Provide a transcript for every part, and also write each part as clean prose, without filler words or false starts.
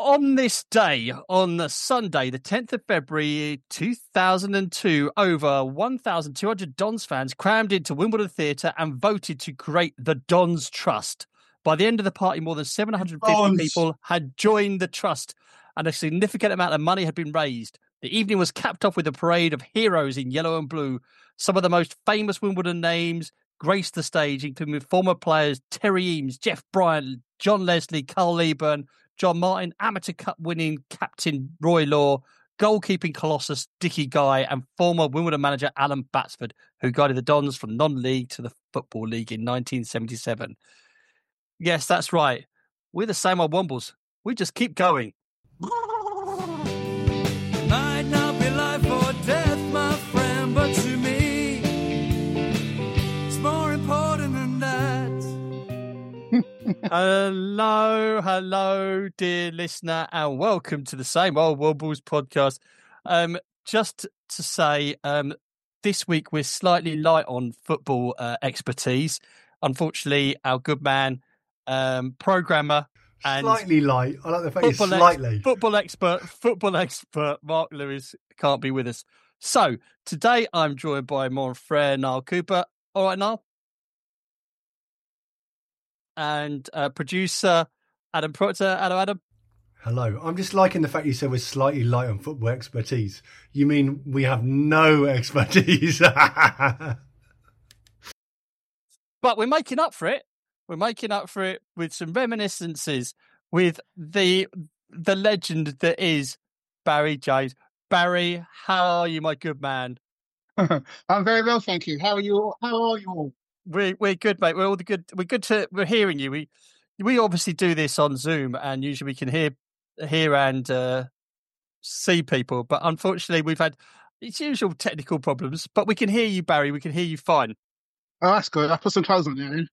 On this day, on the Sunday, the 10th of February 2002, over 1,200 Dons fans crammed into Wimbledon Theatre and voted to create the Dons Trust. By the end of the party, more than 750 people had joined the trust and a significant amount of money had been raised. The evening was capped off with a parade of heroes in yellow and blue. Some of the most famous Wimbledon names graced the stage, including former players Terry Eames, Jeff Bryant, John Leslie, Carl Lieburn, John Martin, Amateur Cup winning captain Roy Law, goalkeeping colossus Dickie Guy, and former Wimbledon manager Alan Batsford, who guided the Dons from non-league to the Football League in 1977. Yes, that's right. We're the same old Wombles. We just keep going. Might not be life or death, my friend, but to me, it's more important than that. Hello, dear listener, and welcome to the Same Old Wombles podcast. Just to say, this week we're slightly light on football expertise. Unfortunately, our good man, programmer, and slightly light. I like the fact it's slightly. Football expert Mark Lewis can't be with us. So today I'm joined by mon frere Niall Cooper. All right, Niall. And producer Adam Proctor. Hello, Adam. Hello. I'm just liking the fact you said we're slightly light on football expertise. You mean we have no expertise? But we're making up for it. We're making up for it with some reminiscences with the legend that is Barry James. Barry, how are you, my good man? I'm very well, thank you. How are you all? How are you all? We're good, mate. We're all the good. We're hearing you. We obviously do this on Zoom, and usually we can hear and see people. But unfortunately, we've had its usual technical problems. But we can hear you, Barry. We can hear you fine. Oh, that's good. I put some clothes on there then.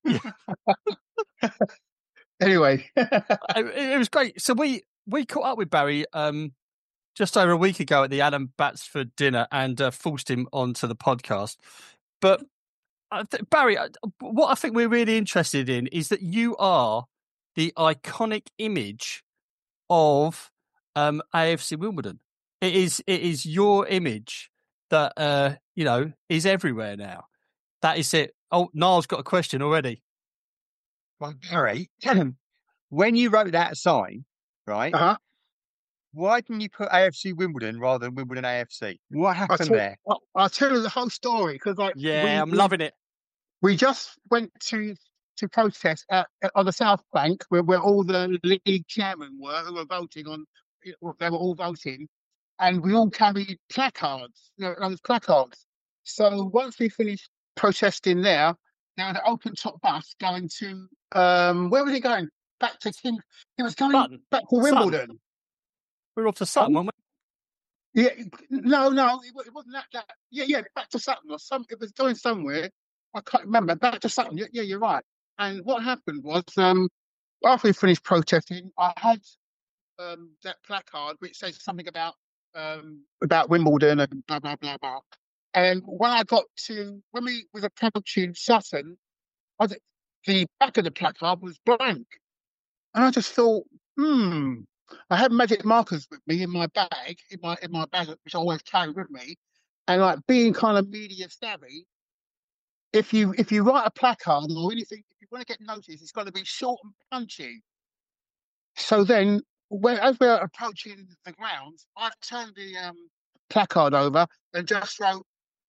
Anyway, it was great. So we caught up with Barry just over a week ago at the Alan Batsford dinner and forced him onto the podcast. But Barry, what I think we're really interested in is that you are the iconic image of AFC Wimbledon. It is your image that is everywhere now. That is it. Oh, Niall's got a question already. Well, Barry, when you wrote that sign, right? Why didn't you put AFC Wimbledon rather than Wimbledon AFC? What happened there? I'll tell you the whole story because, I'm loving it. We just went to protest on the South Bank where all the league chairmen were who were voting on. They were all voting, and we all carried placards. Those placards. So once we finished protesting there was an open top bus going to where was he going? Back to King. He was going back to Wimbledon. Sutton. We were off to Sutton, weren't we? Yeah, no, it wasn't that. Yeah, back to Sutton or some. It was going somewhere. I can't remember. Back to Sutton. Yeah, you're right. And what happened was, after we finished protesting, I had that placard which says something about Wimbledon and blah blah blah blah. And when we was approaching Sutton, the back of the placard was blank, and I just thought, I had magic markers with me in my bag, in my bag, which I always carry with me, and like being kind of media savvy. If you write a placard or anything, if you want to get noticed, it's got to be short and punchy. So then, as we're approaching the grounds, I turned the placard over and just wrote,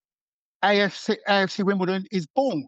AFC Wimbledon is born.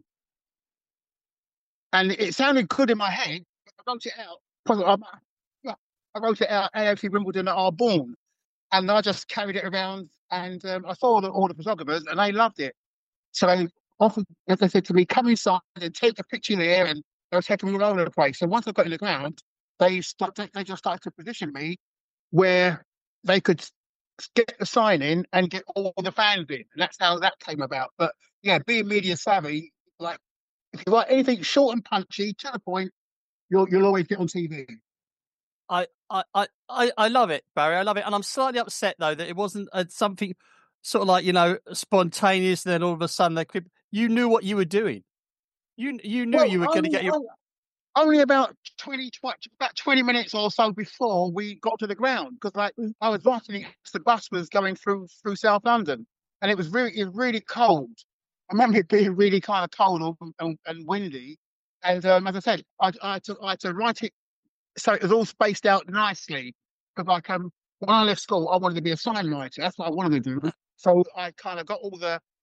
And it sounded good in my head, but I wrote it out. I wrote it out, AFC Wimbledon are born. And I just carried it around, and I saw all the photographers, and they loved it. So they offered, as they said to me, come inside and take a picture there, and they were taking me all over the place. So once I got in the ground, they just started to position me where they could get the sign in and get all the fans in. And that's how that came about. But yeah, being media savvy, like if you write anything short and punchy to the point, you'll always get on TV. I love it, Barry. I love it, and I'm slightly upset though that it wasn't something sort of like spontaneous. And then all of a sudden, you knew what you were doing. You knew you were going to get your. only about 20 minutes or so before we got to the ground, because like I was watching it, the bus was going through South London, and it was really cold. I remember it being really kind of cold and windy, and as I said, I had to write it so it was all spaced out nicely. Because like when I left school, I wanted to be a sign writer. That's what I wanted to do. So I kind of got all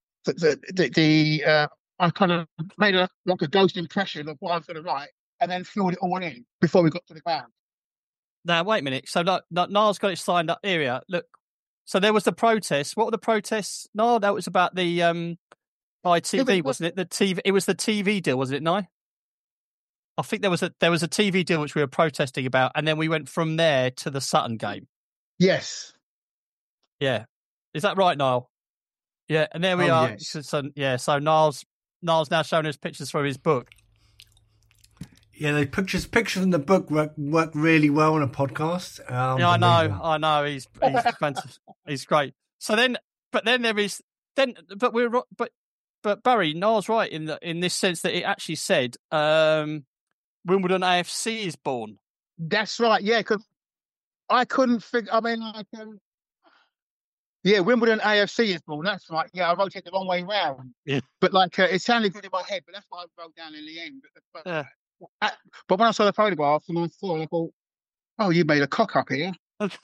I kind of made a ghost impression of what I was going to write, and then filled it all in before we got to the ground. Now, wait a minute. So, Niall's got it signed up. Area. Look, so there was the protests. What were the protests? No, that was about the ITV, wasn't it? The TV. It was the TV deal, wasn't it? No, I think there was a TV deal which we were protesting about, and then we went from there to the Sutton game. Yes. Yeah. Is that right, Niall? Yeah. And there we are. Yes. So Niall's now showing us pictures from his book. Yeah, the pictures from the book work really well on a podcast. Yeah, I know. He's fantastic. He's great. So then, but Barry, Niall's right in this sense that it actually said Wimbledon AFC is born. That's right. Yeah, because I couldn't figure. I mean, Wimbledon AFC is born. That's right. Yeah, I wrote it the wrong way round. Yeah, but like it sounded good in my head, but that's what I wrote down in the end. But when I saw the photograph and I thought, oh, you made a cock up here.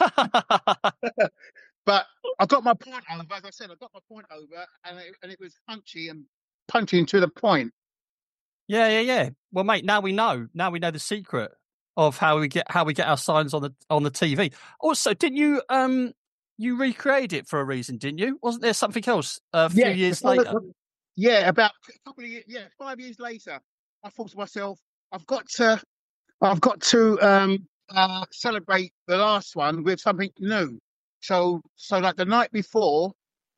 But I got my point over. As I said, I got my point over, and it was punchy and punching to the point. Yeah. Well, mate, now we know. Now we know the secret of how we get our signs on the TV. Also, didn't you you recreated it for a reason, didn't you? Wasn't there something else a few years later? About a couple of years. Yeah, 5 years later, I thought to myself, I've got to celebrate the last one with something new. So like the night before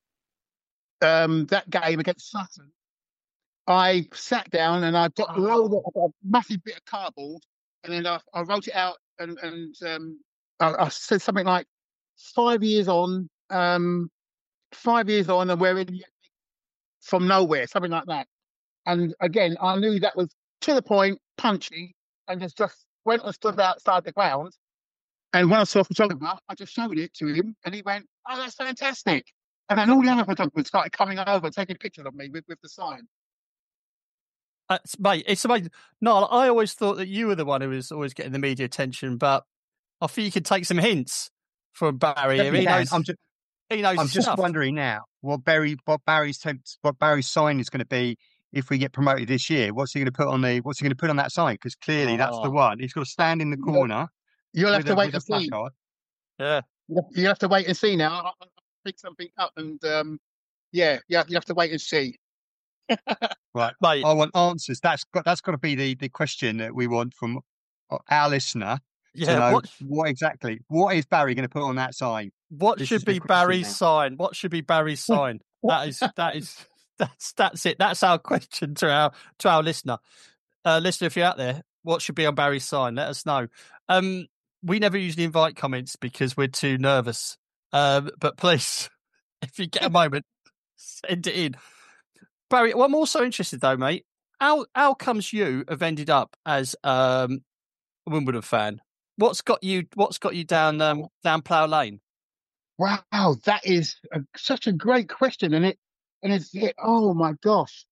that game against Sutton, I sat down and I got a massive bit of cardboard, and then I wrote it out and I said something like 5 years on, and we're in from nowhere, something like that. And again, I knew that was to the point, punchy, and just went and stood outside the ground. And when I saw a photographer, I just showed it to him, and he went, "Oh, that's fantastic!" And then all the other photographers started coming over, taking pictures of me with the sign. Mate, it's amazing. No, I always thought that you were the one who was always getting the media attention, but I think you could take some hints from Barry. I'm just wondering now what Barry's sign is going to be if we get promoted this year. What's he going to put on that sign? Because clearly that's the one. He's got to stand in the corner. You'll have to wait and see. Yeah, you have to wait and see now. I'll pick something up, and you have to wait and see. Right, mate. I want answers. That's got to be the question that we want from our listener. Yeah, to know what is Barry going to put on that sign? What should be Barry's sign? What should be Barry's sign? That's it. That's our question to our listener. Listener, if you're out there, what should be on Barry's sign? Let us know. We never usually invite comments because we're too nervous. But please, if you get a moment, send it in. Barry, well, I'm also interested though, mate. How comes you have ended up as a Wimbledon fan? What's got you down Plough Lane? Wow, that is such a great question, and it's oh my gosh.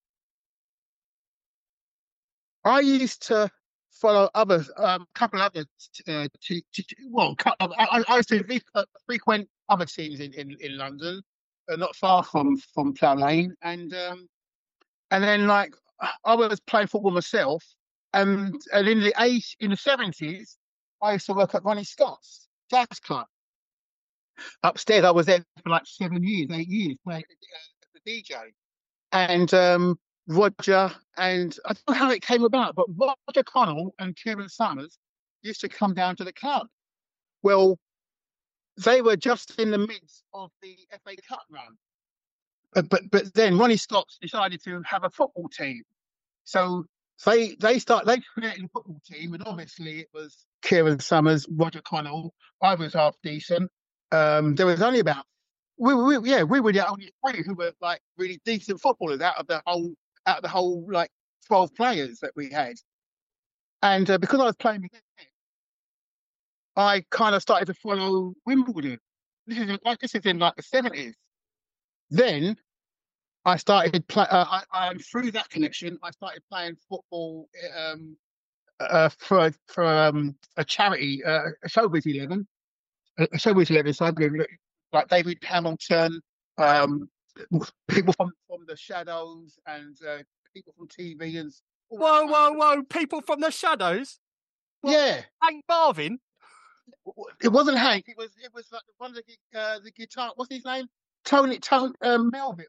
I used to follow other couple of other I used to frequent other teams in London, not far from Plough Lane, and then like I was playing football myself, and in the 70s I used to work at Ronnie Scott's Jazz Club upstairs. I was there for like 8 years playing as a DJ, and Roger, and I don't know how it came about, but Roger Connell and Kieran Summers used to come down to the club. Well, they were just in the midst of the FA Cup run, but then Ronnie Scott decided to have a football team, so they created a football team, and obviously it was Kieran Summers, Roger Connell. I was half decent. There was only about we were the only 3 who were like really decent footballers out of the whole like 12 players that we had. And because I was playing with them, I kind of started to follow Wimbledon. This is in like the 70s. Then I started through that connection. I started playing football for a charity, a Showbiz 11, a Showbiz 11 side with like David Hamilton, um, people from the Shadows, and people from TV and. Whoa! People from the Shadows. What? Yeah, Hank Marvin. It wasn't Hank. It was like one of the guitar. What's his name? Tony Melvin,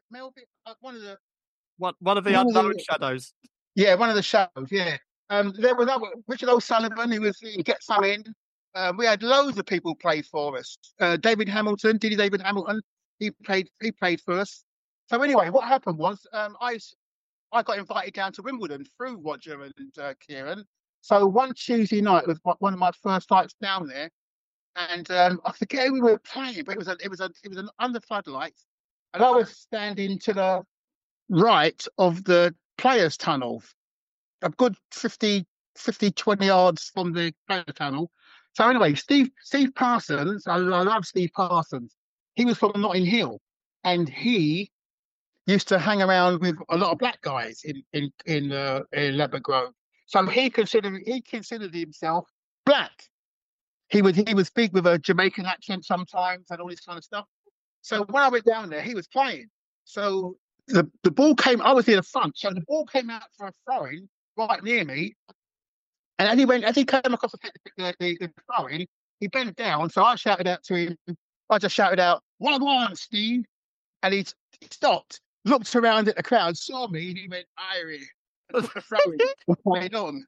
one of the unknown Shadows. Yeah, one of the Shadows. Yeah. There was Richard O'Sullivan, who was in Get Some In. We had loads of people play for us. David Hamilton, David Hamilton. He played for us. So anyway, what happened was I got invited down to Wimbledon through Roger and Kieran. So one Tuesday night was one of my first nights down there, and I forget who we were playing, but it was an under floodlights, and I was standing to the right of the players' tunnel, a good 20 yards from the player tunnel. So anyway, Steve Parsons, I love Steve Parsons. He was from Notting Hill, and he used to hang around with a lot of black guys in Ladbroke Grove. So he considered himself black. He would speak with a Jamaican accent sometimes and all this kind of stuff. So when I went down there, he was playing. So the ball came. I was in the front, so the ball came out for a throw-in right near me. And as he came across the throw-in, he bent down. So I shouted out to him. I just shouted out, "1-1, Steve!" And he stopped, looked around at the crowd, saw me, and he went, "Irie." Played on.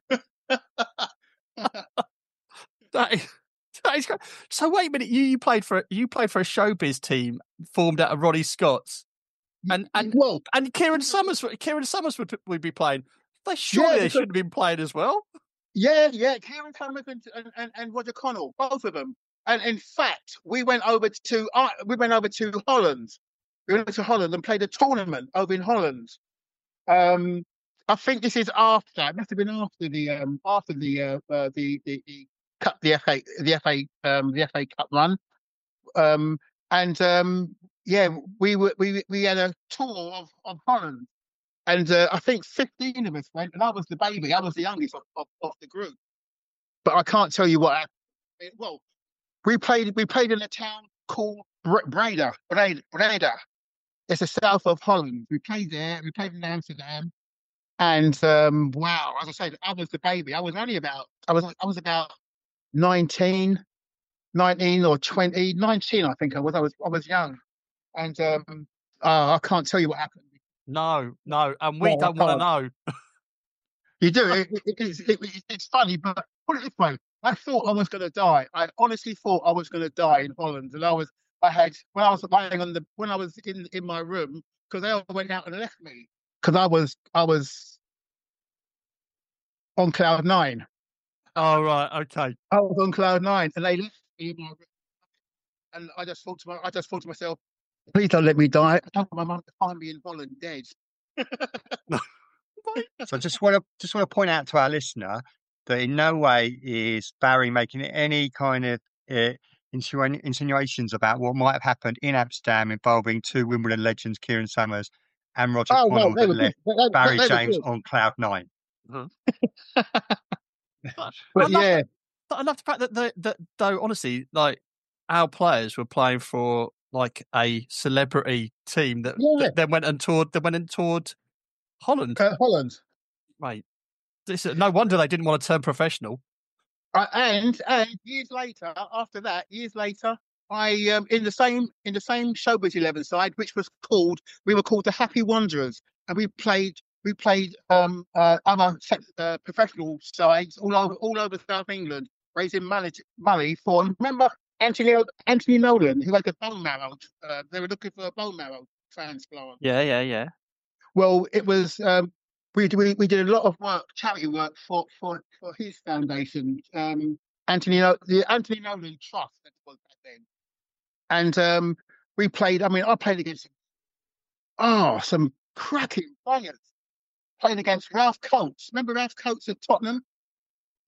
that is so. Wait a minute, you played for a Showbiz team formed out of Ronnie Scott's, and Kieran Summers would be playing. They shouldn't have been playing as well. Yeah, Kieran Summers and Roger Connell, both of them. And in fact, we went over to Holland. We went to Holland and played a tournament over in Holland. I think this is after. It must have been after the cup, the FA Cup run. We had a tour of Holland, and I think 15 of us went, and I was the baby. I was the youngest of the group. But I can't tell you what happened. Well, we played in a town called Breda. It's the south of Holland. We played there. We played in Amsterdam. And wow, as I said, I was the baby. I was about 19 or 20, 19, I think I was. I was young. And I can't tell you what happened. No, and we don't want to know. You do. It's funny, but put it this way: I thought I was going to die. I honestly thought I was going to die in Holland, and when I was in my room, because they all went out and left me. Because I was on cloud 9. Oh right, okay. I was on cloud 9, and they left me in my room. And I just thought to myself, please don't let me die. I don't want my mum to find me in Holland dead. So I just want to point out to our listener that in no way is Barry making any kind of insinuations about what might have happened in Amsterdam involving two Wimbledon legends, Kieran Summers and Roger Connell, that left Barry James on cloud 9. Mm-hmm. I love the fact that though honestly, like our players were playing for like a celebrity team that then went and toured Holland. Holland, right? No wonder they didn't want to turn professional. And years later, I in the same Showbiz 11 side, which was we were called the Happy Wanderers, and we played other professional sides all over South England, raising money for. Remember Anthony Nolan, who had a bone marrow. They were looking for a bone marrow transplant. Yeah. Well, it was. We did a lot of charity work for his foundation, the Anthony Nolan Trust, that was back then. And we played. I mean, I played against some cracking players. Played against Ralph Coates. Remember Ralph Coates at Tottenham?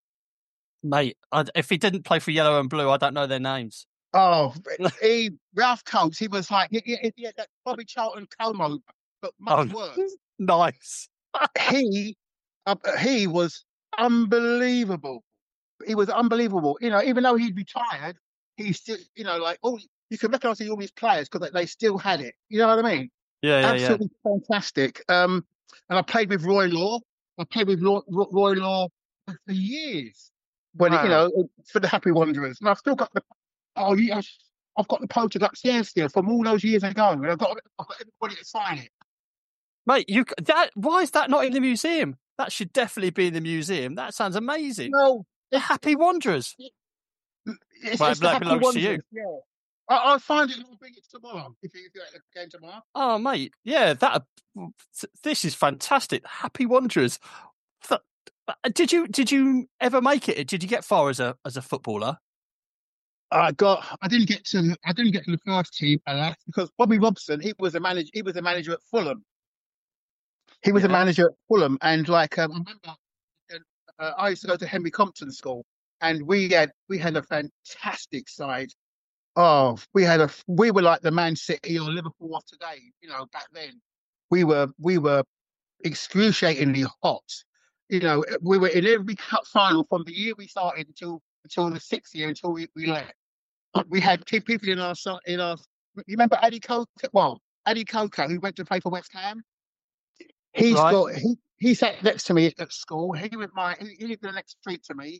Mate, if he didn't play for Yellow and Blue, I don't know their names. Oh, Ralph Coates, he was like, he had that Bobby Charlton Como, but much worse. Nice. He was unbelievable. He was unbelievable. Even though he'd retired, he still, you can recognise all these players because they still had it. You know what I mean? Yeah, absolutely fantastic. And I played with Roy Law. I played with Roy Law for years when for the Happy Wanderers, and I've still got I've got the poster upstairs still from all those years ago, and I've got everybody to sign it. Mate, why is that not in the museum? That should definitely be in the museum. That sounds amazing. No, the Happy Wanderers. It's that belongs to you. Yeah. I'll find it and I'll bring it tomorrow if you're at the game tomorrow. Oh, mate, yeah, this is fantastic. Happy Wanderers. Did you ever make it? Did you get far as a footballer? I didn't get to the first team, because Bobby Robson, he was a manager at Fulham. He was a manager at Fulham, and I remember I used to go to Henry Compton School, and we had a fantastic side. Oh, we were like the Man City or Liverpool of today. Back then, we were excruciatingly hot. We were in every cup final from the year we started until the 6th year, until we left. We had two people in our. You remember Eddie Coker? Well, Eddie Coker, who went to play for West Ham. He sat next to me at school. He lived in the next street to me.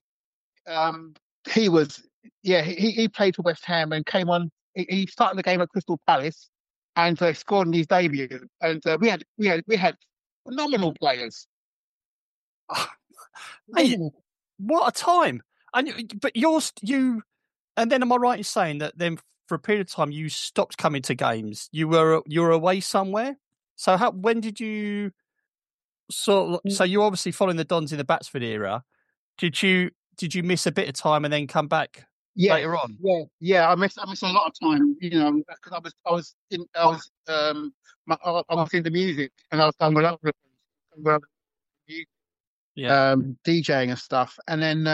He played for West Ham and came on. He started the game at Crystal Palace and scored in his debut. And we had phenomenal players. Hey, what a time! But and then am I right in saying that then for a period of time you stopped coming to games? You were away somewhere. So when did you so you're obviously following the Dons in the Batsford era? Did you miss a bit of time and then come back later on? Yeah. I missed a lot of time, because I was in the music and I was going all over the place, DJing and stuff, and then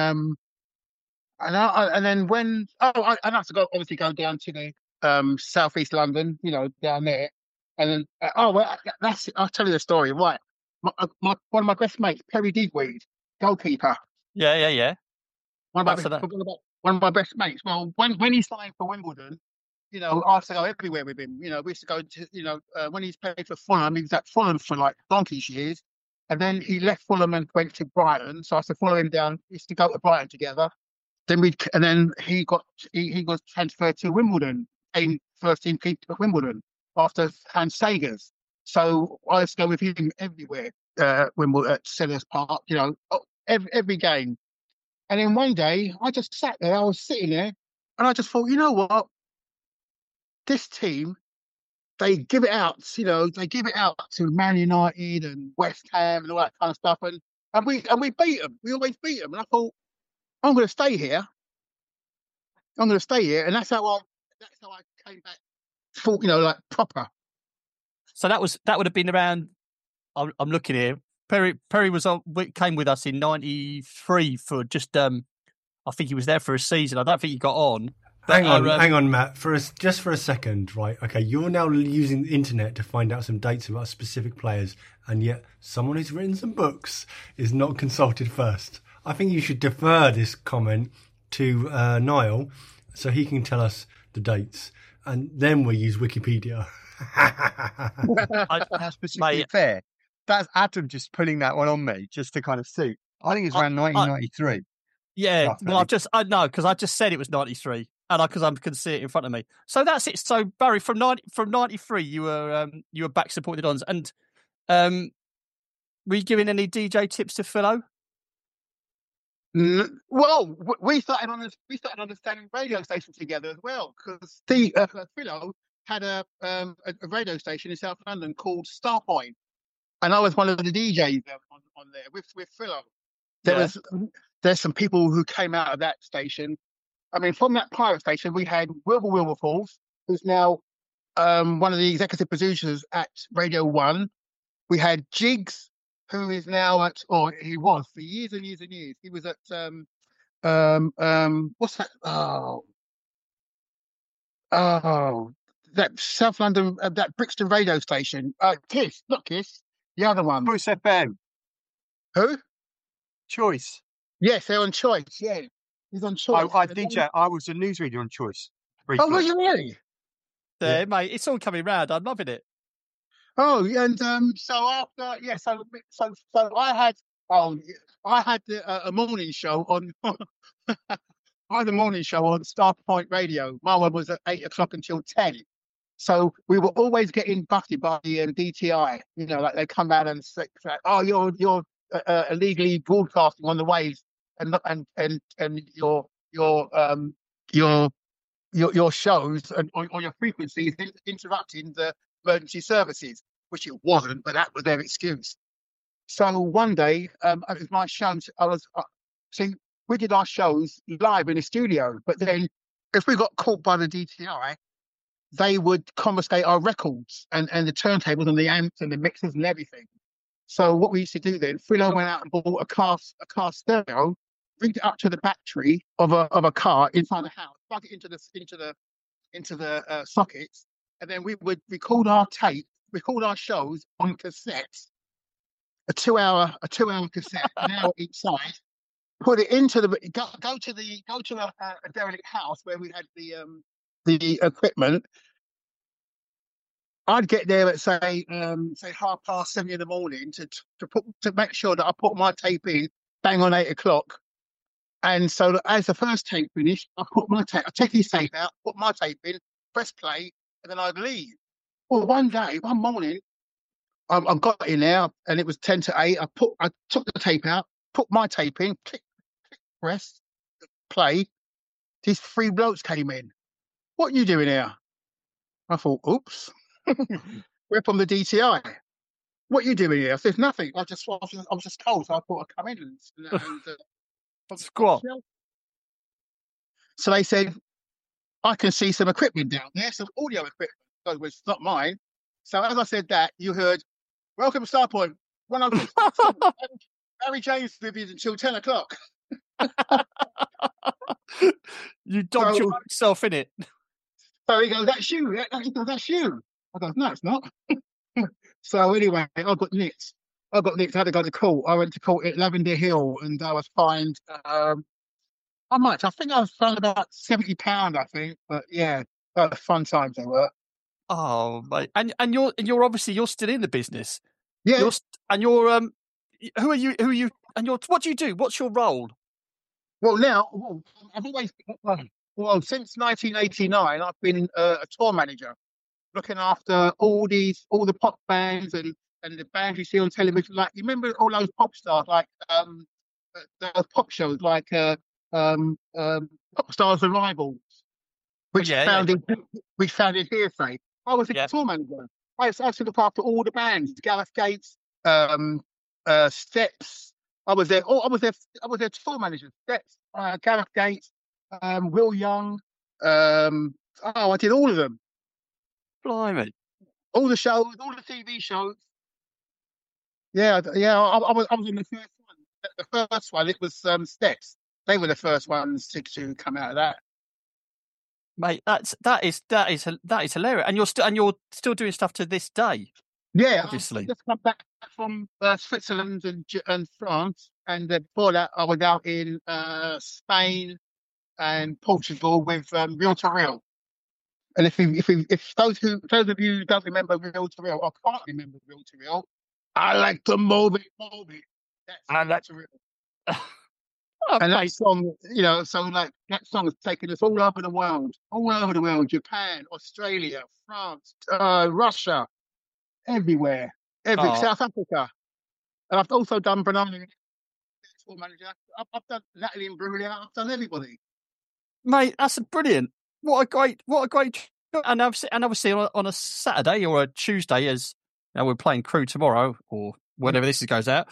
when I have to obviously go down to the southeast London, down there, and then I'll tell you the story. Right, one of my best mates, Perry Digweed, goalkeeper. Yeah. One of my best mates. Well, when he signed for Wimbledon, I used to go everywhere with him. We used to go to, when he's played for Fulham, he was at Fulham for like donkey's years. And then he left Fulham and went to Brighton. So I used to follow him down. We used to go to Brighton together. Then he got transferred to Wimbledon, playing first team keeper at Wimbledon after Hans Sagers. So I used to go with him everywhere, Wimbledon at Sellers Park, every game. And then one day I just sat there, I was sitting there, and I just thought, you know what? This team, they give it out to Man United and West Ham and all that kind of stuff. And we beat them. We always beat them. And I thought, I'm going to stay here. And that's how I came back full, like proper. So that would have been around, I'm looking here. Perry came with us in '93 for just I think he was there for a season. I don't think he got on. Hang on, Matt. Just for a second, right? Okay, you're now using the internet to find out some dates about specific players, and yet someone who's written some books is not consulted first. I think you should defer this comment to Niall so he can tell us the dates, and then we'll use Wikipedia. That's particularly fair. That's Adam just putting that one on me just to kind of suit. I think it's around 1993. Yeah, well, I know because I just said it was 93, and because I can see it in front of me. So that's it. So Barry, from 93, you were back supporting the Dons, and were you giving any DJ tips to Philo? Well, we started on the Standing radio station together as well, because Philo had a radio station in South London called Starpoint, and I was one of the DJs on there with Philo. There's some people who came out of that station. I mean, from that pirate station, we had Wilberforce, who's now one of the executive producers at Radio 1. We had Jiggs, who is now he was for years and years and years. He was at What's that? Oh, that South London, that Brixton radio station. Kiss, not Kiss, the other one. Choice FM. Who? Choice. Yes, they're on Choice. Yeah, he's on Choice. I was a newsreader on Choice. Oh, were you really? There, mate. It's all coming round. I'm loving it. Oh, and so after, yeah, so I had a morning show on. I had a morning show on Star Point Radio. My one was at 8 o'clock until 10. So we were always getting busted by the DTI. You know, like they come out and say, "Oh, you're illegally broadcasting on the waves, and your shows and or your frequencies interrupting the emergency services," which it wasn't, but that was their excuse. So one day, it was my show. I was see, we did our shows live in the studio, but then if we got caught by the DTI, they would confiscate our records and the turntables and the amps and the mixers and everything. So what we used to do then, Philo went out and bought a car stereo, bring it up to the battery of a car inside the house, plug it into the sockets, and then we would record our shows on cassettes, a two hour cassette, an hour each side. Put it into go to a derelict house where we had the equipment. I'd get there at say 7:30 in the morning to make sure that I put my tape in bang on 8 o'clock. And so as the first tape finished, I take his tape out, put my tape in, press play, and then I'd leave. Well, one morning, I got in there and it was 10 to 8. I took the tape out, put my tape in, click, press, play. These three blokes came in. "What are you doing here?" I thought, oops. We're from the DTI. "What are you doing here?" I said, "Nothing. I was just told, so I thought I'd come in and Squat. So they said, "I can see some equipment down there, some audio equipment." So it's not mine. So as I said that, you heard, "Welcome to Starpoint. Barry James with you until 10 o'clock. You dogged yourself in it. So he goes, "That's you." "That's you." I go, "No, it's not." So anyway, I got nicked. I had to go to court. I went to court at Lavender Hill, and I was fined. How much? I think I was fined about £70. I think, but yeah, fun times they were. Oh, mate, and you're obviously still in the business. Yeah. Who are you? And what do you do? What's your role? Well, I've always since 1989, I've been a tour manager, looking after all the pop bands and the bands you see on television. Like, you remember all those pop stars, like those pop shows, like Pop Stars Arrivals, which founded Hearsay. I was a tour manager. I used to look after all the bands, Gareth Gates, Steps. I was their tour manager. Steps, Gareth Gates, Will Young. I did all of them. Blimey! All the shows, all the TV shows. Yeah. I was in the first one. The first one, it was Steps. They were the first ones to come out of that. Mate, that is hilarious, and you're still doing stuff to this day. Yeah, obviously. I just come back from Switzerland and France, and before that, I was out in Spain and Portugal with Real to Real. And if those of you who don't remember Real to Real, or can't remember Real to Real, I like to move it. That's Real to Real. And that song, so like that song has taken us all over the world, Japan, Australia, France, Russia, everywhere, South Africa. And I've also done Banana tour manager. I've done Natalie Imbruglia. I've done everybody. Mate, that's brilliant. What a great and obviously on a Saturday or a Tuesday, as we're playing Crew tomorrow or whenever this goes out.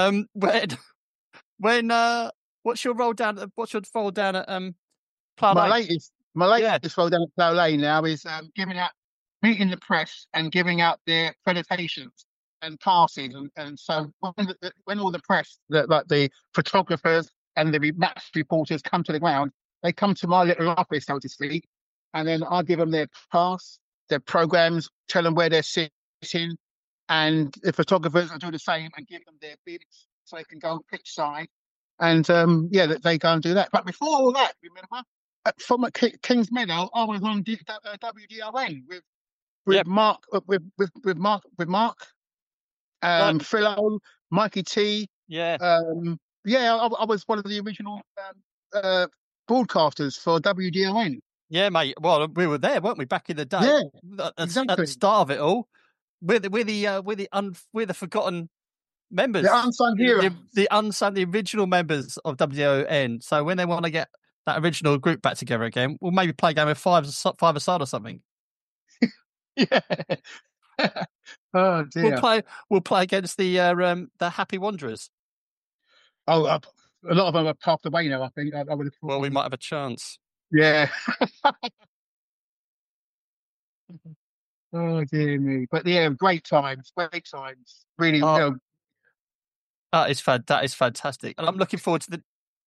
What's your role down at Plough Lane? My latest role down at Plough Lane now is meeting the press and giving out their accreditations and passes, and so when all the press, like the photographers and the match reporters come to the ground. They come to my little office, so to speak, and then I give them their pass, their programs, tell them where they're sitting, and the photographers will do the same and give them their bibs so they can go pitch side. And they go and do that. But before all that, remember, from Kings Meadow, I was on WDRN with Mark, Philo, Mikey T. Yeah. I was one of the original broadcasters for WDRN. Yeah, mate. Well, we were there, weren't we, back in the day? Yeah, exactly. At the start of it all, we're the forgotten members, the unsung heroes, the original members of WDRN. So when they want to get that original group back together again, we'll maybe play a game of five-a-side or something. Yeah. Oh dear. We'll play against the Happy Wanderers. Oh, a lot of them are passed away now. I think. I would have thought. Well, we might have a chance. Yeah. Oh dear me! But yeah, great times. Really. That is fantastic, and I'm looking forward to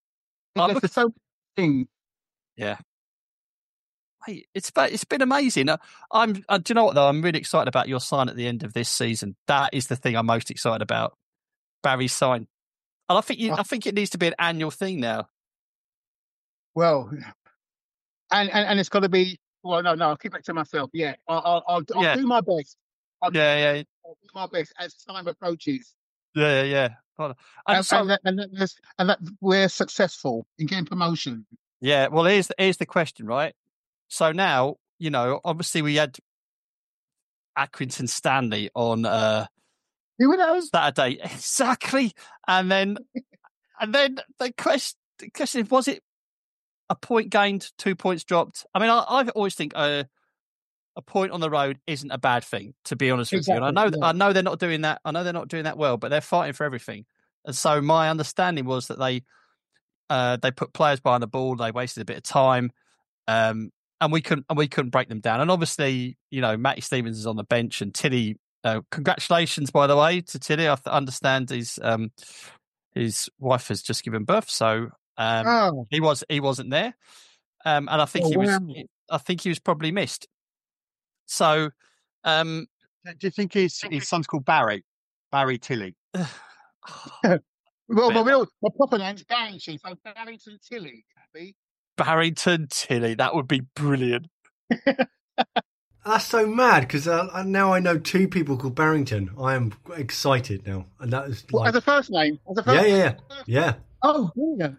Yeah. Hey, it's been amazing. Do you know what though? I'm really excited about your sign at the end of this season. That is the thing I'm most excited about. Barry's sign, and I think it needs to be an annual thing now. Well, and it's got to be. Well, no, I'll keep it to myself. Yeah, I'll do my best. I'll do my best as time approaches. Yeah. And that we're successful in getting promotion. Yeah. Well, here's the question, right? So now, obviously we had Accrington Stanley on Saturday, exactly, and then the question is, was it a point gained, 2 points dropped? I mean, I always think a point on the road isn't a bad thing, to be honest with you. And I know they're not doing that. I know they're not doing that well, but they're fighting for everything. And so my understanding was that they put players behind the ball. They wasted a bit of time, and we couldn't break them down. And obviously, Matty Stevens is on the bench, and Tilly. Congratulations, by the way, to Tilly. I understand his wife has just given birth, so. He wasn't there, and I think he was probably missed. So, do you think his son's called Barry Tilly? Well, my proper name's Barrington, so Barrington Tilly. Barrington Tilly, that would be brilliant. That's so mad because now I know two people called Barrington. I am excited now, and that is as a first name. Yeah. Oh, yeah.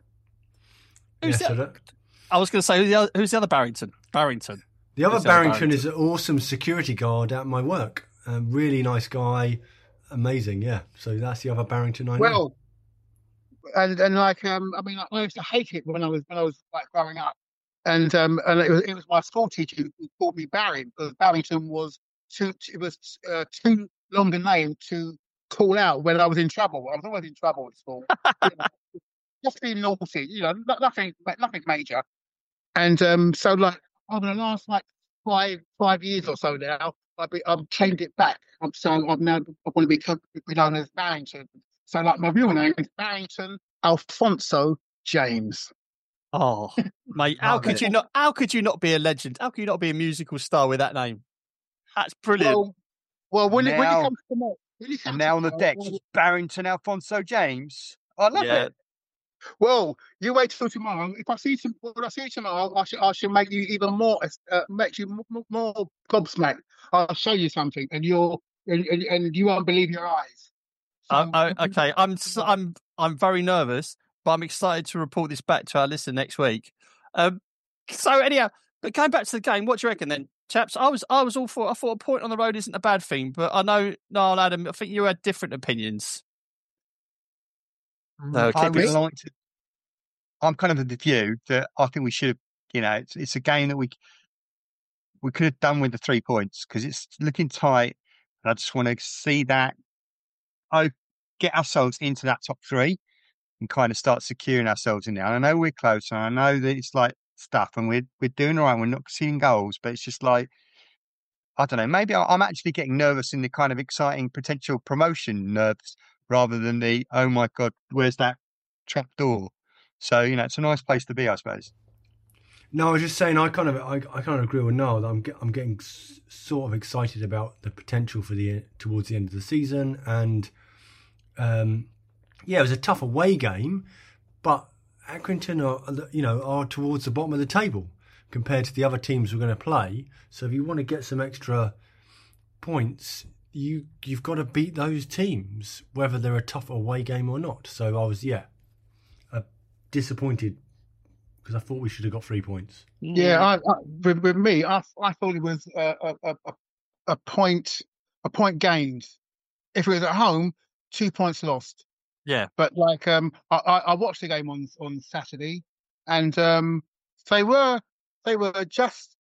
I was going to say, who's the other Barrington? Barrington. The other Barrington is an awesome security guard at my work. Really nice guy, amazing. Yeah, so that's the other Barrington I know. Well, and like I used to hate it when I was like growing up, and it was my school teacher who called me Barry because Barrington was too long a name to call out when I was in trouble. I was always in trouble at school. Just being naughty, nothing major. And so, like, over the last five years or so now, I've changed it back. I want to be known as Barrington. So, like, my real name is Barrington Alfonso James. Oh, mate, how could you not be a legend? How could you not be a musical star with that name? That's brilliant. Well, when it comes to me, and now on the deck, Barrington Alfonso James. I love it. Well, you wait till tomorrow. If I see you tomorrow, I shall make you even more, more gobsmacked. I'll show you something, and you won't believe your eyes. So, okay, I'm very nervous, but I'm excited to report this back to our listener next week. So anyhow, but going back to the game, what do you reckon then, chaps? I was all for. I thought a point on the road isn't a bad thing, but I know Niall, Adam, I think you had different opinions. I'm kind of of the view that I think we should have, it's a game that we could have done with the 3 points because it's looking tight. And I just want to see that get ourselves into that top 3 and kind of start securing ourselves in there. And I know we're close, and I know that it's like stuff, and we're doing all right. We're not seeing goals, but it's just like, I don't know. Maybe I'm actually getting nervous in the kind of exciting potential promotion nerves rather than the, oh my God, where's that trap door? So it's a nice place to be, I suppose. No, I was just saying I kind of agree with Noel that I'm getting sort of excited about the potential for towards the end of the season, and it was a tough away game, but Accrington are towards the bottom of the table compared to the other teams we're going to play. So if you want to get some extra points, you've got to beat those teams, whether they're a tough away game or not. So I was disappointed because I thought we should have got 3 points. Yeah, with me, I thought it was a point gained. If it was at home, 2 points lost. Yeah, but I watched the game on Saturday, and they were just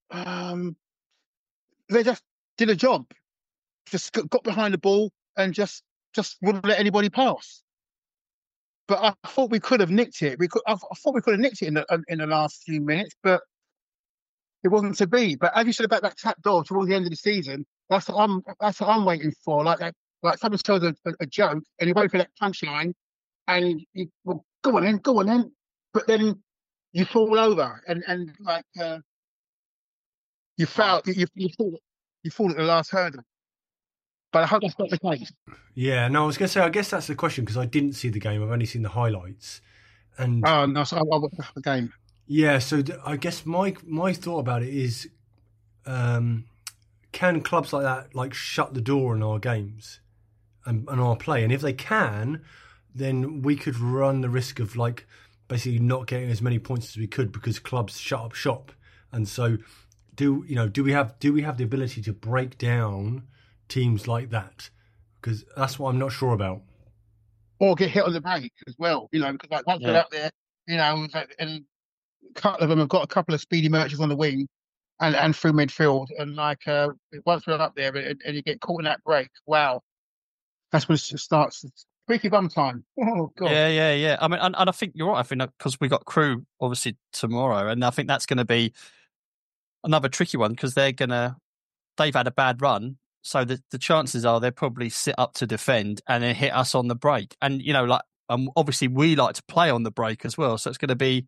they just did a job, just got behind the ball and just wouldn't let anybody pass. But I thought we could have nicked it. I thought we could have nicked it in the last few minutes, but it wasn't to be. But as you said about that trap door towards the end of the season, that's what I'm waiting for. Like someone tells a joke and you wait for that punchline, and you go on in, but then you fall over and you fall at the last hurdle. But I hope that's not the case. Yeah, no, I was going to say, I guess that's the question because I didn't see the game. I've only seen the highlights. And oh no, so I watched the game. Yeah, so I guess my thought about it is, can clubs like that shut the door on our games and our play? And if they can, then we could run the risk of basically not getting as many points as we could because clubs shut up shop. And so, do we have the ability to break down teams like that? Because that's what I'm not sure about. Or get hit on the break as well, because once they're up there, and a couple of them have got a couple of speedy merchants on the wing and through midfield, and once we're up there and you get caught in that break, wow, that's when it starts. Squeaky bum time. Oh god. Yeah. I mean, and I think you're right. I think because we got Crewe obviously tomorrow, and I think that's going to be another tricky one because they've had a bad run. So the chances are they'll probably sit up to defend and then hit us on the break. And, obviously we like to play on the break as well. So it's going to be...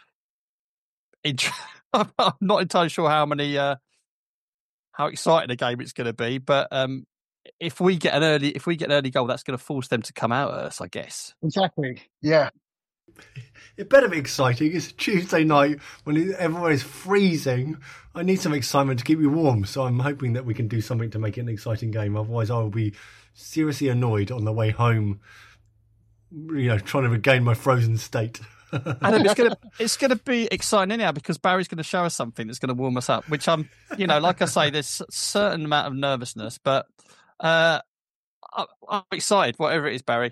I'm not entirely sure how exciting a game it's going to be. But if we get an early goal, that's going to force them to come out at us, I guess. Exactly, yeah. It better be exciting. It's a Tuesday night when everyone is freezing. I need some excitement to keep me warm, so I'm hoping that we can do something to make it an exciting game. Otherwise, I will be seriously annoyed on the way home, trying to regain my frozen state. And it's gonna be exciting anyhow because Barry's going to show us something that's going to warm us up. Which I'm, like I say, there's a certain amount of nervousness, but I'm excited. Whatever it is, Barry.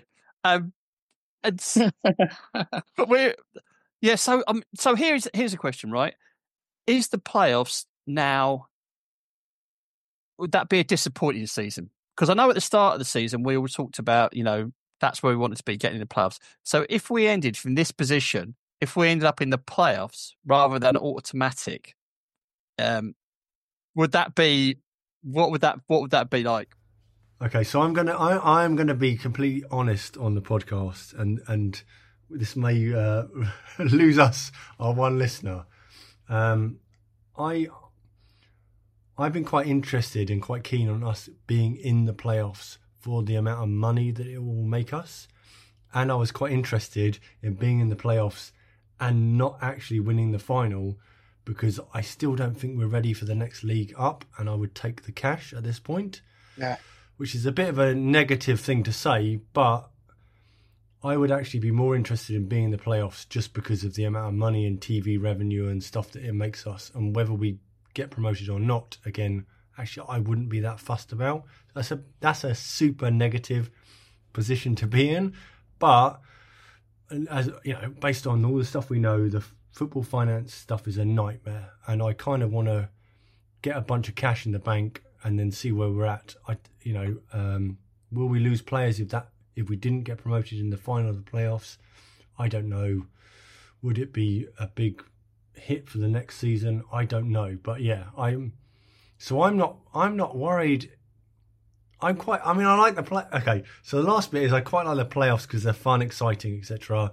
But so here's a question, right? Is the playoffs now, would that be a disappointing season? Because I know at the start of the season we all talked about, that's where we wanted to be, getting in the playoffs. So if we ended from this position, if we ended up in the playoffs rather than automatic, what would that be like? Okay, so I'm gonna be completely honest on the podcast, and this may lose us our one listener. I've been quite interested and quite keen on us being in the playoffs for the amount of money that it will make us, and I was quite interested in being in the playoffs and not actually winning the final because I still don't think we're ready for the next league up, and I would take the cash at this point. Yeah. Which is a bit of a negative thing to say, but I would actually be more interested in being in the playoffs just because of the amount of money and TV revenue and stuff that it makes us, and whether we get promoted or not. Again, actually, I wouldn't be that fussed about. That's a super negative position to be in, but as based on all the stuff we know, the football finance stuff is a nightmare, and I kind of want to get a bunch of cash in the bank and then see where we're at. Will we lose players if we didn't get promoted in the final of the playoffs? I don't know. Would it be a big hit for the next season? I don't know. But yeah, I'm not worried. I like the play. Okay, so the last bit is I quite like the playoffs because they're fun, exciting, etc.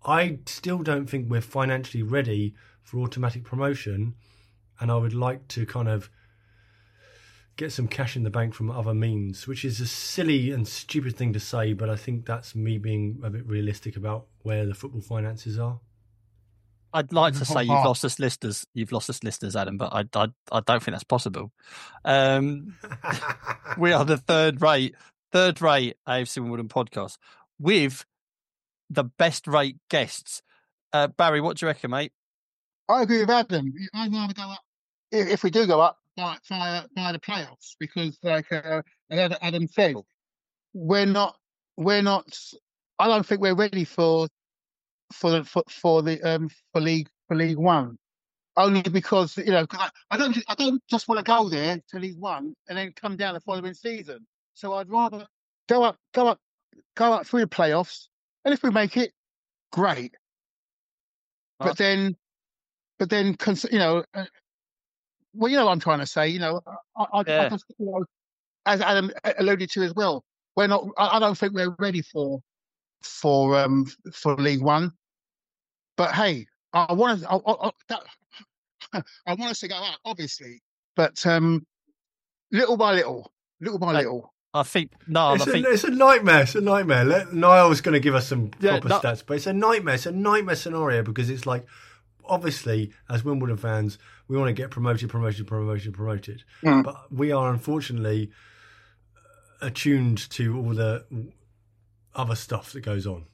I still don't think we're financially ready for automatic promotion, and I would like to kind of get some cash in the bank from other means, which is a silly and stupid thing to say, but I think that's me being a bit realistic about where the football finances are. I'd like to say you've lost us listeners, Adam, but I don't think that's possible. We are the third rate AFC Wimbledon podcast with the best rate guests. Barry, what do you reckon, mate? I agree with Adam. I'd rather go up, if we do go up, by the playoffs, because like Adam said, we're not. I don't think we're ready for League One. Only because I don't just want to go there to League One and then come down the following season. So I'd rather go up through the playoffs, and if we make it, great. But then, well, you know what I'm trying to say. I just, as Adam alluded to as well, we're not. I don't think we're ready for League One. But hey, I want us to go out, obviously. But little by little. I think it's a nightmare. It's a nightmare. Niall's going to give us some proper stats, but it's a nightmare. It's a nightmare scenario because it's like, obviously, as Wimbledon fans, we want to get promoted. Mm. But we are unfortunately attuned to all the other stuff that goes on.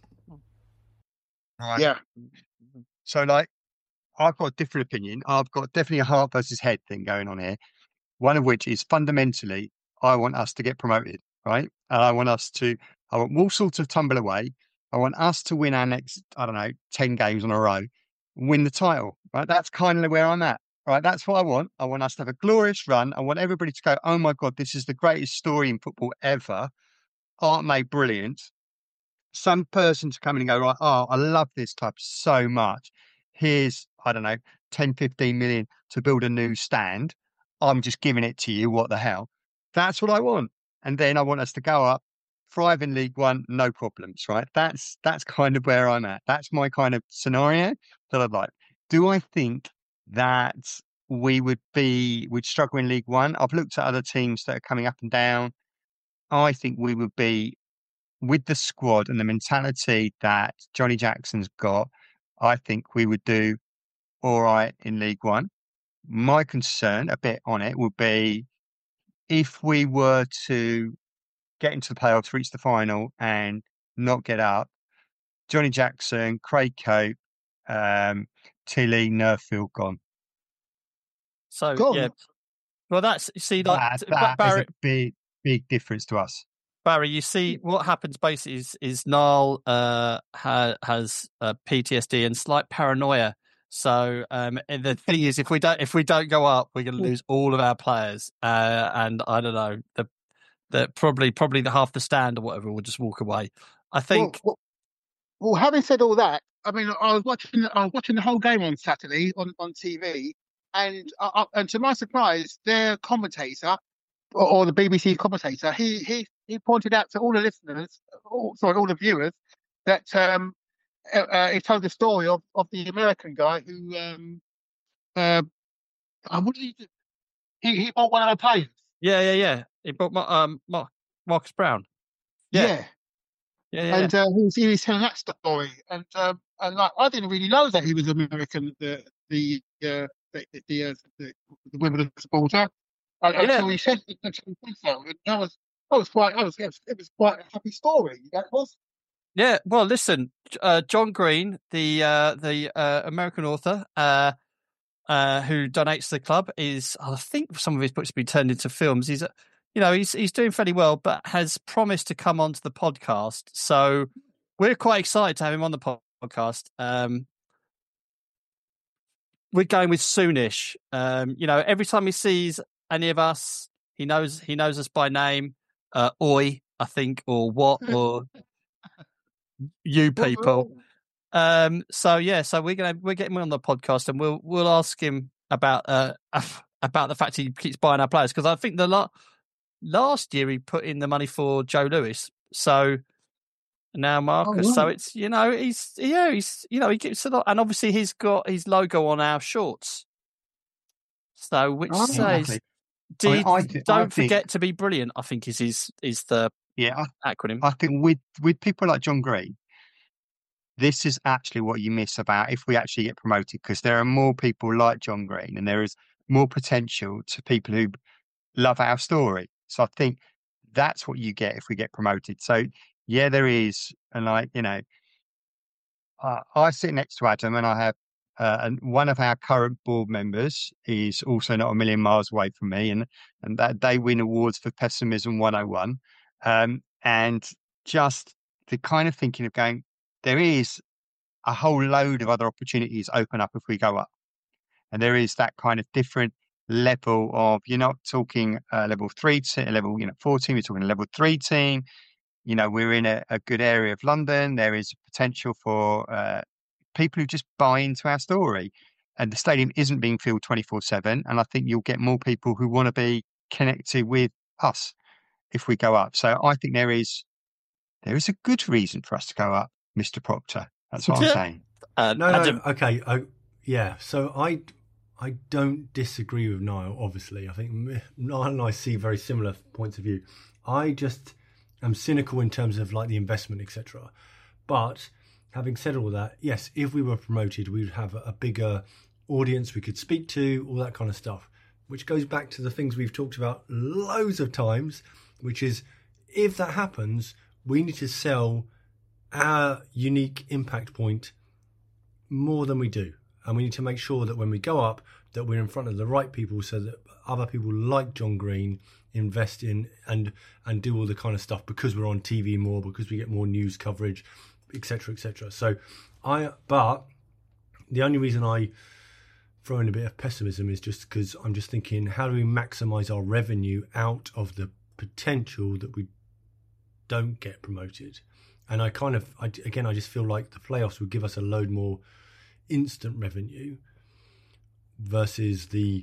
Right. Yeah. So, like, I've got a different opinion. I've got definitely a heart versus head thing going on here. One of which is fundamentally, I want us to get promoted, right? And I want Walsall to tumble away. I want us to win our next, 10 games in a row, win the title, right? That's kind of where I'm at, right? That's what I want. I want us to have a glorious run. I want everybody to go, oh my God, this is the greatest story in football ever. Aren't they brilliant? Some person to come in and go, right, I love this club so much. Here's, 10, 15 million to build a new stand. I'm just giving it to you. What the hell? That's what I want. And then I want us to go up, thrive in League One, no problems, right? That's kind of where I'm at. That's my kind of scenario that I'd like. Do I think that we'd struggle in League One? I've looked at other teams that are coming up and down. I think we would be, with the squad and the mentality that Johnny Jackson's got, I think we would do all right in League One. My concern a bit on it would be if we were to get into the playoffs, reach the final and not get up, Johnny Jackson, Craig Cope, Tilly, Nerfield gone. So, Gone. yeah. Well, that is a big difference to us. Barry, you see what happens basically is Niall has PTSD and slight paranoia. So and the thing is, if we don't go up, we're going to lose all of our players, and I don't know, the probably the half the stand or whatever will just walk away. I think. Well, having said all that, I mean, I was watching the whole game on Saturday on TV, and to my surprise, their commentator or the BBC commentator, he pointed out to all the listeners, all the viewers, that he told the story of the American guy who what did he do? He bought one of our players. Yeah. He bought Marcus Brown. Yeah. And he was telling that story, and like I didn't really know that he was American, the Wimbledon supporter. Until he said so. And it was quite a happy story. That was. Yeah, well, listen, John Green, the American author who donates to the club, I think some of his books have been turned into films. He's doing fairly well, but has promised to come onto the podcast. So we're quite excited to have him on the podcast. We're going with soonish. Every time he sees any of us, he knows us by name. Oi, I think, or what, or you people. So we're getting him on the podcast, and we'll ask him about the fact he keeps buying our players, because I think last year he put in the money for Joe Lewis. So now, Marcus. Oh, So right. it's he's he gives a lot, and obviously he's got his logo on our shorts. So which Oh, says, I mean, I don't think, forget to be brilliant. I think is the yeah, acronym. I think with people like John Green, this is actually what you miss about if we actually get promoted, because there are more people like John Green, and there is more potential to people who love our story. So I think that's what you get if we get promoted. So yeah, there is, and I sit next to Adam, and I have, and one of our current board members is also not a million miles away from me, and that they win awards for Pessimism 101, and just the kind of thinking of going, there is a whole load of other opportunities open up if we go up, and there is that kind of different level of, you're not talking level 3 to level 4 team, you're talking a level 3 team. We're in a good area of London. There is potential for people who just buy into our story, and the stadium isn't being filled 24/7. And I think you'll get more people who want to be connected with us if we go up. So I think there is a good reason for us to go up, Mr. Proctor. That's what I'm saying. No, okay, yeah. So I don't disagree with Niall. Obviously, I think Niall and I see very similar points of view. I just am cynical in terms of like the investment, etc. But having said all that, yes, if we were promoted, we would have a bigger audience we could speak to, all that kind of stuff, which goes back to the things we've talked about loads of times, which is, if that happens, we need to sell our unique impact point more than we do. And we need to make sure that when we go up, that we're in front of the right people, so that other people like John Green invest in and do all the kind of stuff, because we're on TV more, because we get more news coverage, etc., etc. But the only reason I throw in a bit of pessimism is just because I'm just thinking, how do we maximize our revenue out of the potential that we don't get promoted? And I just feel like the playoffs would give us a load more instant revenue versus the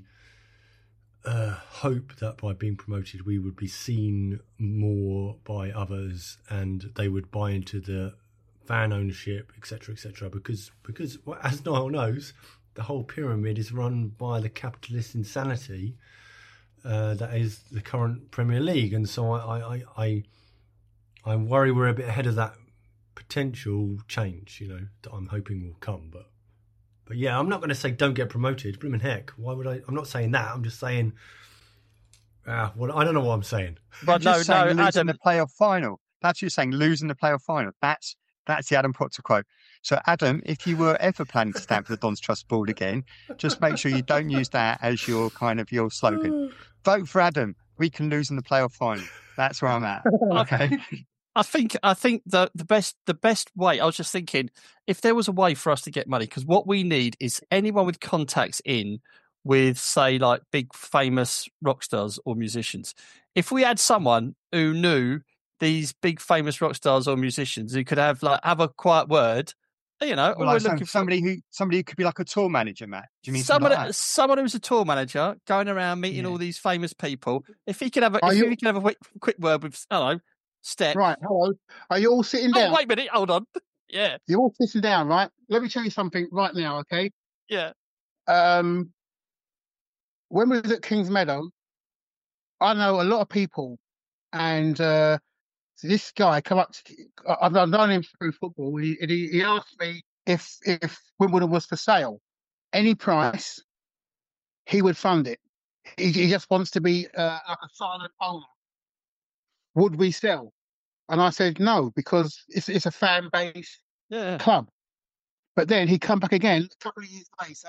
hope that by being promoted we would be seen more by others and they would buy into the fan ownership, etc., because well, as Niall knows, the whole pyramid is run by the capitalist insanity that is the current Premier League. And so I worry we're a bit ahead of that potential change, that I'm hoping will come. But yeah, I'm not going to say don't get promoted. Blimmin' heck, why would I? I'm not saying that. I'm just saying, I don't know what I'm saying. But losing the playoff final. That's you saying, losing the playoff final. That's the Adam Proctor quote. So Adam, if you were ever planning to stand for the Dons Trust board again, just make sure you don't use that as your slogan. Vote for Adam. We can lose in the playoff final. That's where I'm at. Okay. I think the best way, I was just thinking, if there was a way for us to get money, because what we need is anyone with contacts in with, say, like big famous rock stars or musicians. If we had someone who knew these big famous rock stars or musicians who could have a quiet word, well, we're looking for somebody who could be like a tour manager, Matt. Do you mean someone who's a tour manager going around meeting all these famous people? If he could have a quick word with Step. Right, hello. Are you all sitting down? Oh, wait a minute, hold on. Yeah. You're all sitting down, right? Let me tell you something right now, okay? Yeah. When we was at Kings Meadow, I know a lot of people, and this guy come up to, I've known him through football. He asked me if Wimbledon was for sale, any price, he would fund it. He just wants to be a silent owner. Would we sell? And I said no, because it's a fan based club. But then he come back again a couple of years later,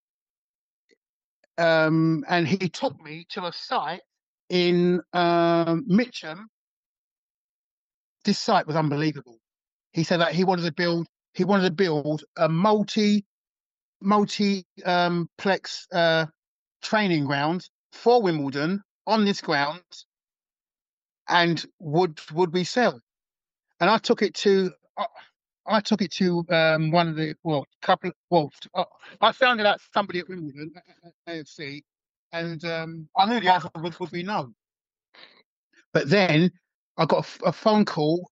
and he took me to a site in Mitcham. This site was unbelievable. He said that he wanted to build a multi plex training ground for Wimbledon on this ground. And would we sell? And I took it to one of the I found it out somebody at Wimbledon AFC, and I knew the answer would be no. But then I got a phone call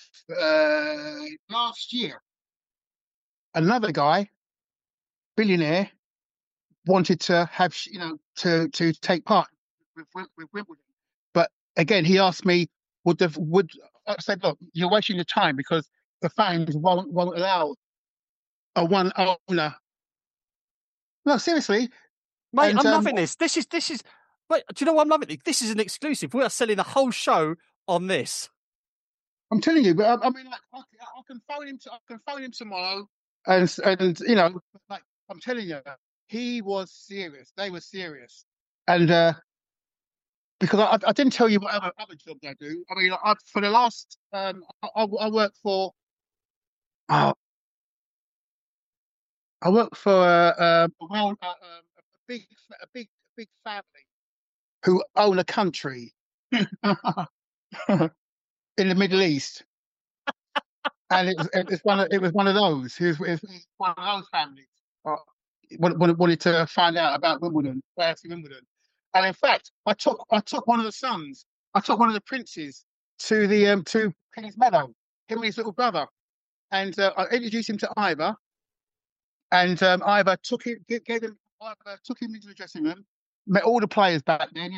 last year. Another guy, billionaire, wanted to have to take part with Wimbledon, but again, he asked me, would I said, look, you're wasting your time because the fans won't allow a one owner. No, seriously, Mate, and I'm loving this. This is. Wait, do you know what I'm loving? This is an exclusive. We are selling the whole show on this. I'm telling you, but I mean, like, I can phone him. I can phone him tomorrow, and like I'm telling you, he was serious. They were serious, and because I didn't tell you what other jobs I do. I mean, for the last I work for I work for a big family who own a country in the Middle East, and it was one of those. It was one of those families wanted to find out about Wimbledon, AFC Wimbledon, and in fact, I took one of the sons, I took one of the princes to the to Kings Meadow, him and his little brother, and I introduced him to Ivor. And Ivor took him into the dressing room, met all the players back then,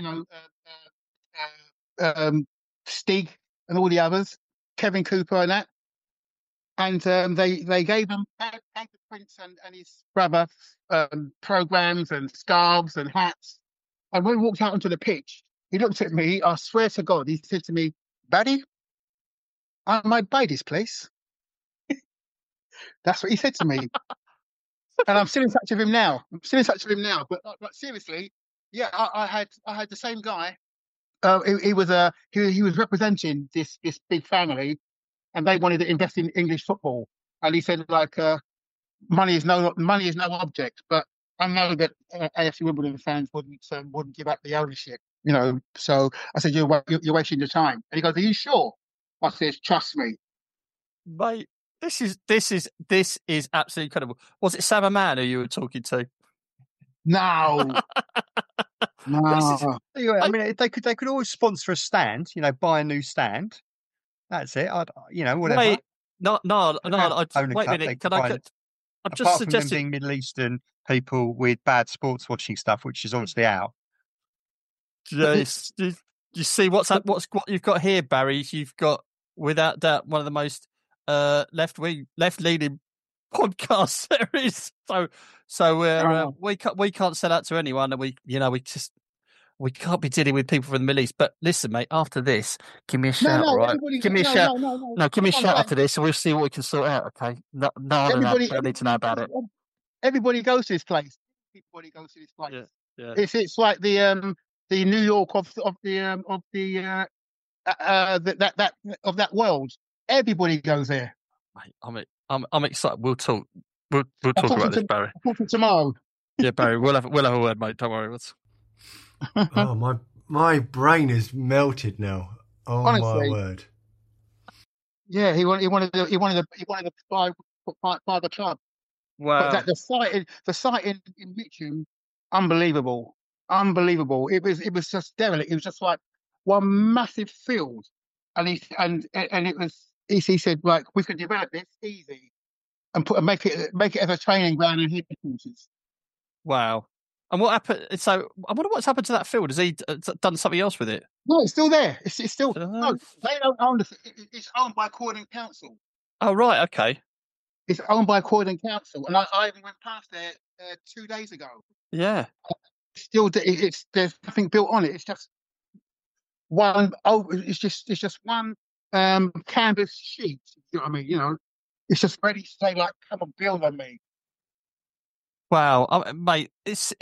Stig and all the others, Kevin Cooper and that. And they gave the Prince and his brother programs and scarves and hats. And when we walked out onto the pitch, he looked at me, I swear to God, he said to me, "Buddy, I might buy this place." That's what he said to me. And I'm still in touch with him now. But seriously, yeah, I had the same guy. He was representing this big family, and they wanted to invest in English football. And he said, like, money is no object. But I know that AFC Wimbledon fans wouldn't give up the ownership. So I said, you're wasting your time. And he goes, "Are you sure?" I said, "Trust me, mate." This is absolutely incredible. Was it Sam Aman who you were talking to? No. No. I mean, they could always sponsor a stand. Buy a new stand. That's it. Whatever. Wait, no. Wait a minute. I'm just suggesting. From them being Middle Eastern people with bad sports watching stuff, which is obviously out. Yes. You see what you've got here, Barry? You've got, without doubt, one of the most left-leaning podcast series. So we can't sell out to anyone, and we can't be dealing with people from the Middle East. But listen, mate, after this, give me a shout, all right? Give me a shout. No, give me a shout after this, and we'll see what we can sort out. Okay? No, I need to know about it. Everybody goes to this place. Yeah. It's like the New York of that world. Everybody goes there. Mate, I'm excited. We'll talk. We'll talk about this, Barry. I'll talk to you tomorrow. Yeah, Barry. We'll have a word, mate. Don't worry. Oh, my brain is melted now. Oh, honestly, my word. Yeah, he wanted to buy the club. Wow. But the site in Mitcham, unbelievable. It was just derelict. It was just like one massive field, and it was. He said, like, we could develop this easy and make it as a training ground and headquarters. Wow. And what happened? So I wonder what's happened to that field. Has he done something else with it? No, it's still there. It's still no. They don't own it. It's owned by Croydon Council. Oh right, okay. It's owned by Croydon Council, and I even went past there 2 days ago. Yeah. Still, there's nothing built on it. It's just one. Oh, it's just one canvas sheet. You know what I mean? It's just ready to say, like, come and build on me. Wow, mate, it's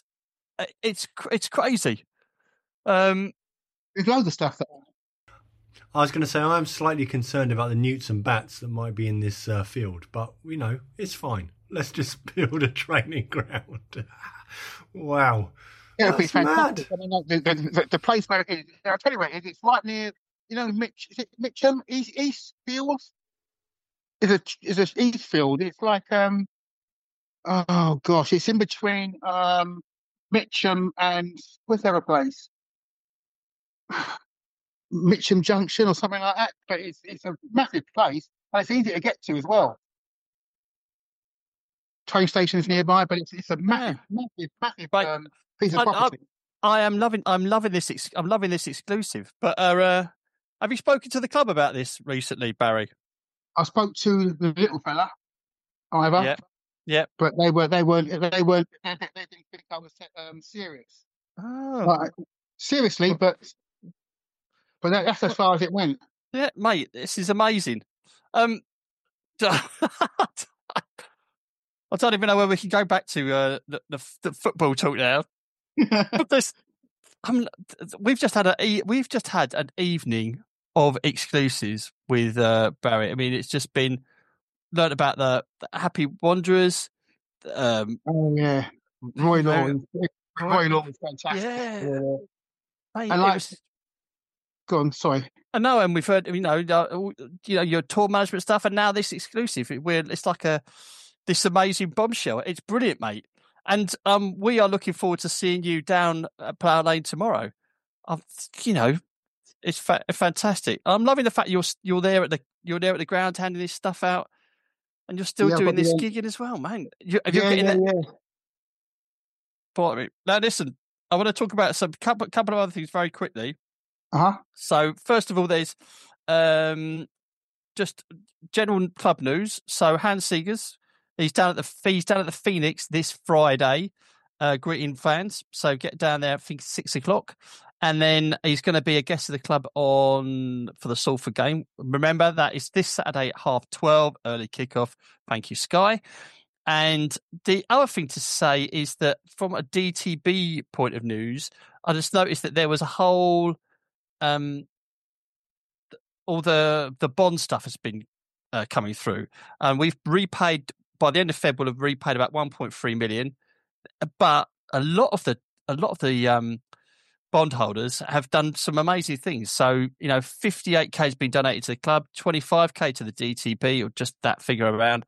crazy. There's loads of stuff that. I was going to say I'm slightly concerned about the newts and bats that might be in this field, but it's fine. Let's just build a training ground. Wow, yeah, it'll be fantastic. I mean, the place where it is, I'll tell you where it is. It's right near, Mitcham East Fields. Is a East Field. It's like oh gosh, it's in between Mitcham and where's the other place? Mitcham Junction or something like that. But it's a massive place and it's easy to get to as well. Train stations nearby, but it's a massive piece of property. I'm loving this exclusive. But have you spoken to the club about this recently, Barry? I spoke to the little fella, either. Yeah. But they didn't think I was serious. Oh. Seriously, but that's as far as it went. Yeah, mate, this is amazing. I don't even know where we can go back to the football talk now. We've just had an evening of exclusives with Barry. I mean, it's just been learned about the Happy Wanderers. Oh yeah, Roy Law. Roy Law was fantastic. Yeah. Mate, go on, sorry. I know, and we've heard, your tour management stuff, and now this exclusive. It's like this amazing bombshell. It's brilliant, mate. And we are looking forward to seeing you down at Plough Lane tomorrow. It's fantastic. I'm loving the fact you're there at the ground handing this stuff out, and you're still doing this gigging as well, man. Now, listen, I want to talk about couple of other things very quickly. So, first of all, there's just general club news. So, Hans Seegers, he's down at the Phoenix this Friday, greeting fans. So, get down there. I think 6:00, and then he's going to be a guest of the club for the Salford game. Remember, that is this Saturday at 12:30, early kickoff. Thank you, Sky. And the other thing to say is that from a DTB point of news, I just noticed that there was a whole, all the bond stuff has been coming through, and we've repaid by the end of Feb. We'll have repaid about 1.3 million, but a lot of the bondholders have done some amazing things. So 58k has been donated to the club, 25k to the DTB, or just that figure around.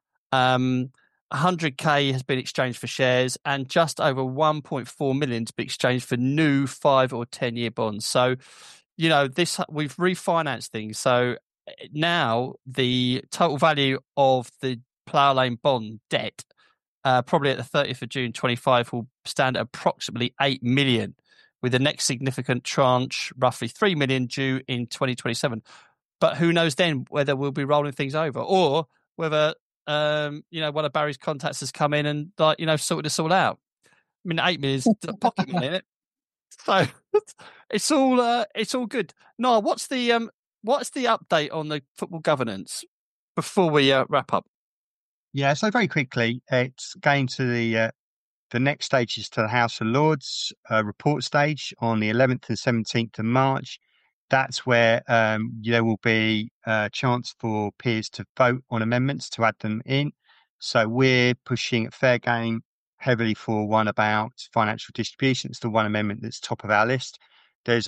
100k has been exchanged for shares, and just over 1.4 million to be exchanged for new 5 or 10 year bonds. So, we've refinanced things. So now the total value of the Plough Lane bond debt, probably at the 30th of June 25, will stand at approximately 8 million, with the next significant tranche, roughly 3 million, due in 2027. But who knows then whether we'll be rolling things over, or whether one of Barry's contacts has come in and sorted this all out. I mean, 8 million is pocket money, isn't it? So it's all good. Noel, what's the update on the football governance before we wrap up? Yeah, so very quickly, it's going to the next stage is to the House of Lords report stage on the 11th and 17th of March. That's where there will be a chance for peers to vote on amendments to add them in. So we're pushing at Fair Game heavily for one about financial distribution. It's the one amendment that's top of our list. There's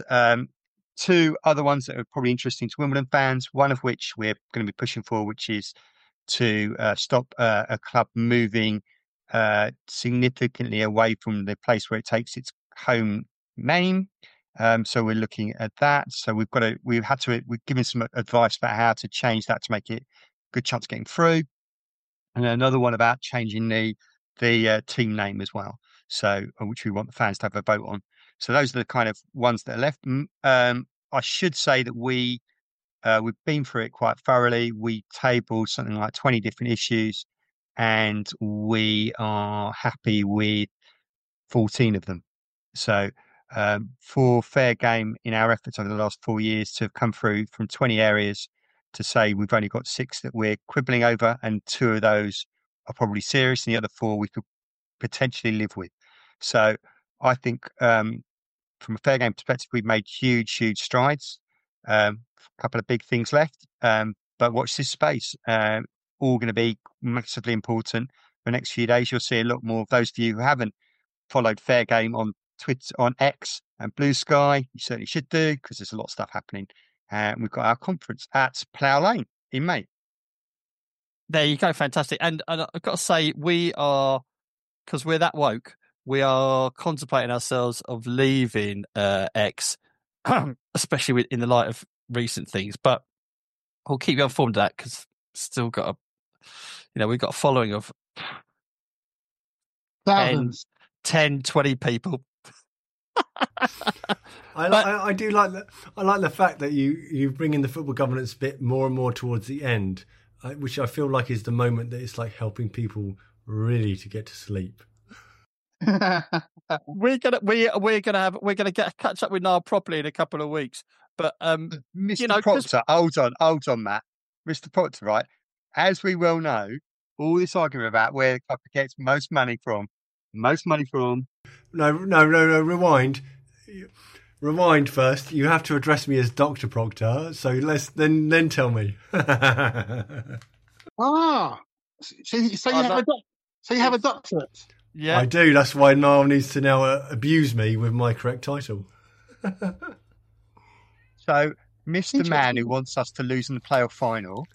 2 other ones that are probably interesting to Wimbledon fans, one of which we're going to be pushing for, which is to stop a club moving significantly away from the place where it takes its home name. So we're looking at that. So we've given some advice about how to change that to make it a good chance of getting through. And another one about changing the team name as well. So, which we want the fans to have a vote on. So those are the kind of ones that are left. I should say that we've been through it quite thoroughly. We tabled something like 20 different issues, and we are happy with 14 of them. So, for Fair Game, in our efforts over the last 4 years to have come through from 20 areas to say we've only got 6 that we're quibbling over, and 2 of those are probably serious, and the other 4 we could potentially live with. So I think from a Fair Game perspective, we've made huge strides. A couple of big things left, but watch this space. All going to be massively important. For the next few days, you'll see a lot more of those of you who haven't followed Fair Game on Twitter, on X and Blue Sky. You certainly should do, because there's a lot of stuff happening. We've got our conference at Plough Lane in May. There you go, fantastic. And I've got to say, we are, because we're that woke, we are contemplating ourselves of leaving X especially in the light of recent things. But we'll keep you informed of that because still got we've got a following of thousands, 10, 20 people. I do like that. I like the fact that you bring in the football governance bit more and more towards the end, which I feel like is the moment that it's like helping people really to get to sleep. We're gonna catch up with Niall properly in a couple of weeks. But Mr. Proctor, hold on, Matt. Mr. Proctor, right? As we well know, all this argument about where the club gets most money from. No, rewind first. You have to address me as Dr. Proctor. So let's then tell me. So you have a doctorate. Yeah, I do. That's why Niall needs to now abuse me with my correct title. So, Mr. Man who wants us to lose in the playoff final.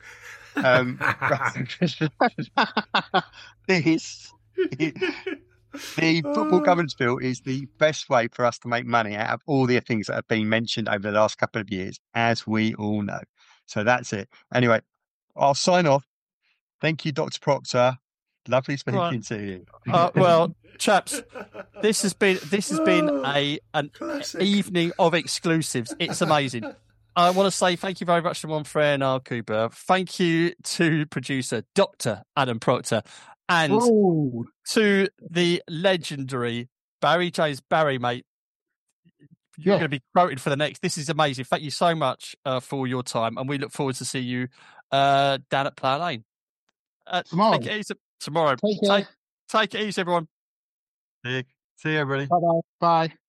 The football governance bill is the best way for us to make money out of all the things that have been mentioned over the last couple of years, as we all know. So that's it. Anyway, I'll sign off. Thank you, Dr. Proctor. Lovely speaking to you. Well, chaps, this has been an evening of exclusives. It's amazing. I want to say thank you very much to one friend, Niall Cooper. Thank you to producer Dr. Adam Proctor, and to the legendary Barry James. Barry, mate, you're going to be quoted for the next. This is amazing. Thank you so much for your time, and we look forward to see you down at Plough Lane Tomorrow. Take it easy. Tomorrow. Take it easy, everyone. See you, everybody. Bye.